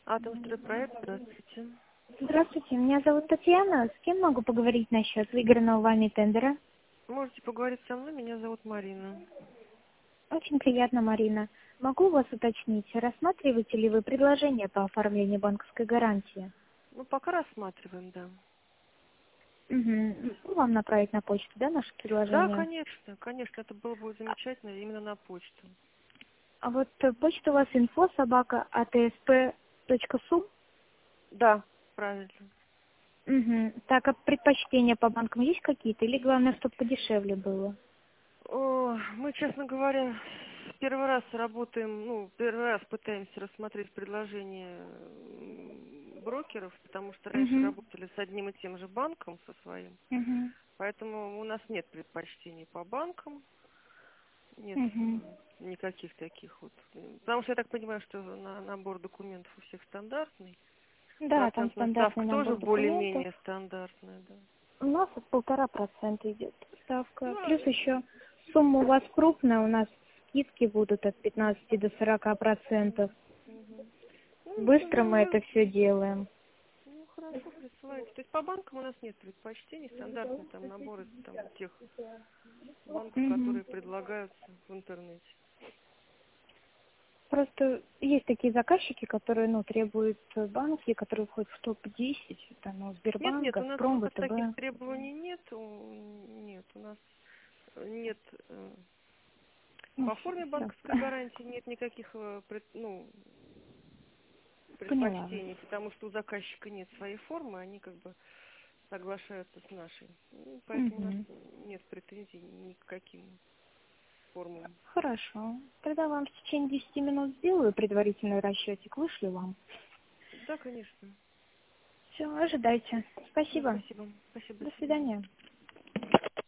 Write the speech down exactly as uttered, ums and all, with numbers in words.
Атомстройпроект, здравствуйте. Здравствуйте, меня зовут Татьяна. С кем могу поговорить насчет выигранного вами тендера? Можете поговорить со мной, меня зовут Марина. Очень приятно, Марина. Могу вас уточнить, рассматриваете ли вы предложение по оформлению банковской гарантии? Ну, пока рассматриваем, да. Угу. Могу вам направить на почту, да, наше Да, предложение? конечно, конечно, это было бы замечательно именно на почту. А вот э, почта у вас инфо собака атсп точка су. Да, правильно. Угу. Так, а предпочтения по банкам есть какие-то? Или главное, чтобы подешевле было? О, мы, честно говоря, первый раз работаем, ну, первый раз пытаемся рассмотреть предложения м, брокеров, потому что раньше Угу. работали с одним и тем же банком, со своим. Угу. Поэтому у нас нет предпочтений по банкам, нет Угу. м, никаких таких вот. М, Потому что я так понимаю, что на- набор документов у всех стандартный. Да, там Процентная стандартный ставка набор тоже документов. более-менее стандартная, да. У нас от полтора процента идет ставка. Ну, а, Плюс еще сумма у вас крупная, у нас скидки будут от пятнадцати до сорока процентов. мгм. Ну, Быстро вы, мы это вы- все делаем. ну, хорошо, присылайте. То есть по банкам у нас нет предпочтений, стандартный там набор из там тех банков, Мгм. которые предлагаются в интернете. Просто есть такие заказчики, которые, ну, требуют э, банки, которые входят в топ десять. Это, ну, Нет, Сбербанк, нет, у нас у Газпром, нас таких ВТБ. требований нет. у- Нет, у нас нет э, Ну, по форме всё. банковской гарантии нет никаких э, пред- ну, Поняла вас. предпочтений, потому что у заказчика нет своей формы, они как бы соглашаются с нашей. Ну, поэтому у нас Мгм. нет претензий ни к каким формам. Хорошо. Тогда вам в течение десяти минут сделаю предварительный расчетик, вышлю вам. Да, конечно. Все, ожидайте. Ну, Спасибо. спасибо. Спасибо, До до свидания. свидания.